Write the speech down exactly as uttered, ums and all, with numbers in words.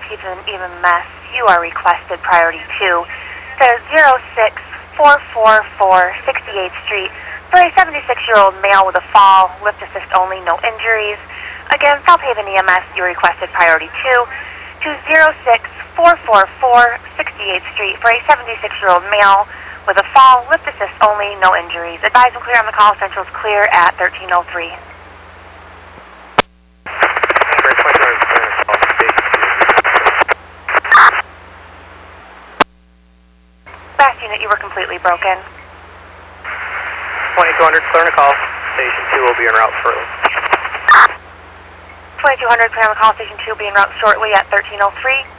keeps an even mess, you are requested priority two to zero six four four four sixty-eighth Street for a seventy-six-year-old male with a fall, lift assist only, no injuries. Again, South Haven E M S, you are requested priority two to zero six four four four sixty-eighth Street for a seventy-six-year-old male with a fall, lift assist only, no injuries. Advise and clear on the call. Central's clear at thirteen oh three. Last unit, you were completely broken. twenty-two hundred, clear on the call. Station two will be en route shortly. twenty-two hundred, clear on the call. Station two will be en route shortly at thirteen oh three.